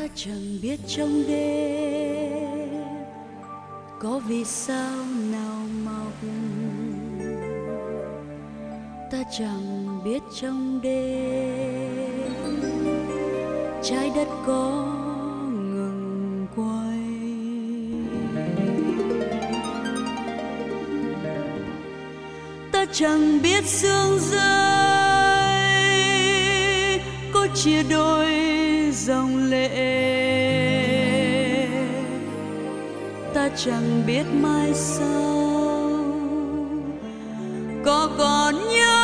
chẳng biết trong đêm có vì sao nào mọc, ta chẳng biết trong đêm trái đất có ngừng quay. Ta chẳng biết sương rơi có chia đôi dòng lệ, ta chẳng biết mai sau có còn nhớ